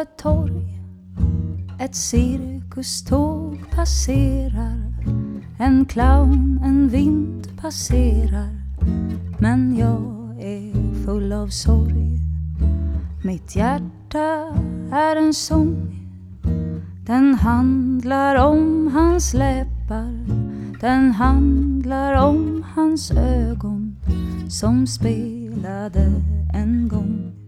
ett torg, ett cirkuståg passerar, en clown, en vind passerar, men jag är full av sorg. Mitt hjärta är en sång, den handlar om hans läppar, den handlar om hans ögon som spelade en gång.